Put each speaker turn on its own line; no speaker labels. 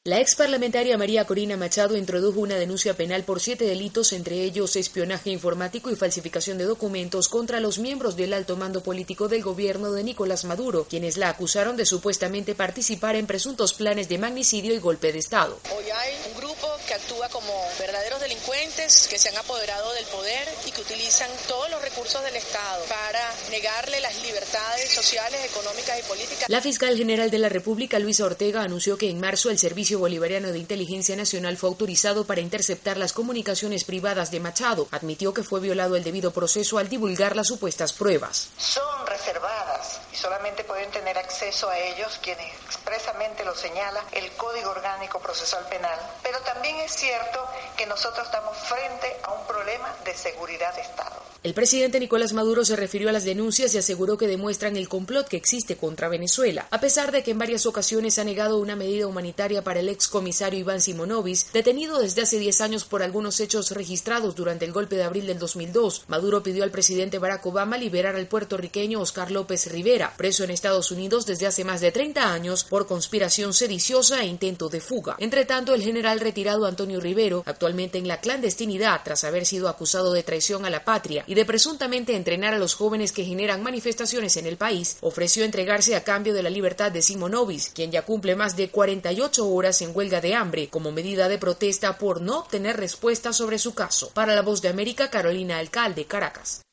La ex parlamentaria María Corina Machado introdujo una denuncia penal por 7 delitos, entre ellos espionaje informático y falsificación de documentos contra los miembros del alto mando político del gobierno de Nicolás Maduro, quienes la acusaron de supuestamente participar en presuntos planes de magnicidio y golpe de Estado.
Hoy hay un grupo que actúa como verdaderos delincuentes que se han apoderado del poder y que utilizan todos los recursos del Estado para negarle las libertades sociales, económicas y políticas.
La fiscal general de la República, Luisa Ortega, anunció que en marzo el Servicio Bolivariano de Inteligencia Nacional fue autorizado para interceptar las comunicaciones privadas de Machado. Admitió que fue violado el debido proceso al divulgar las supuestas pruebas.
Son reservadas y solamente pueden tener acceso a ellos quienes expresamente lo señala el Código Orgánico Procesal Penal. Pero también es cierto que nosotros estamos frente a un problema de seguridad de Estado.
El presidente Nicolás Maduro se refirió a las denuncias y aseguró que demuestran el complot que existe contra Venezuela, a pesar de que en varias ocasiones ha negado una medida humanitaria para el excomisario Iván Simonovic, detenido desde hace 10 años por algunos hechos registrados durante el golpe de abril del 2002. Maduro pidió al presidente Barack Obama liberar al puertorriqueño Oscar López Rivera, preso en Estados Unidos desde hace más de 30 años por conspiración sediciosa e intento de fuga. Entre tanto, el general retirado Antonio Rivero, actualmente en la clandestinidad tras haber sido acusado de traición a la patria y de presuntamente entrenar a los jóvenes que generan manifestaciones en el país, ofreció entregarse a cambio de la libertad de Simonovic, quien ya cumple más de 48 horas en huelga de hambre, como medida de protesta por no obtener respuesta sobre su caso. Para La Voz de América, Carolina Alcalde, Caracas.